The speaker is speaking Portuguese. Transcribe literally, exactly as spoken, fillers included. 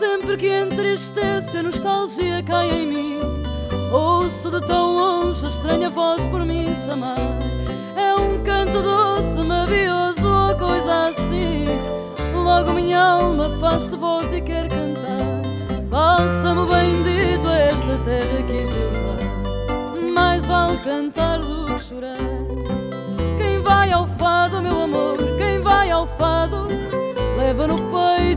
Sempre que entristeço e a nostalgia cai em mim, ouço de tão longe a estranha voz por mim chamar. É um canto doce, mavioso ou coisa assim. Logo minha alma faz-se voz e quer cantar. Bálsamo bendito a esta terra quis Deus dar. Mais vale cantar do que chorar. Quem vai ao fado, meu amor, quem vai ao fado, leva no peito